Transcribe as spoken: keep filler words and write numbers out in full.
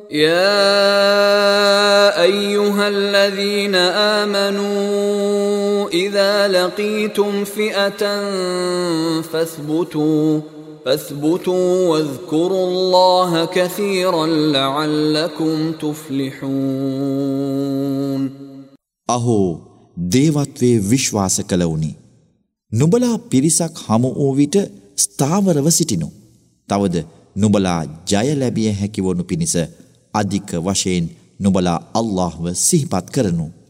يا أيها الذين آمنوا إذا لقيتم فئة فاثبتوا فاثبتوا واذكروا الله كثيرا لعلكم تفلحون. අහෝ දේවත්වයේ විශ්වාස කළවුනි, නුඹලා පිරිසක් හමු වූ විට ස්ථාවරව සිටිනු. තවද නුඹලා ජය ලැබිය හැකි වනු පිණිස අධික වශයෙන් නුඹලා අල්ලාහ්ව සිහිපත් කරනු.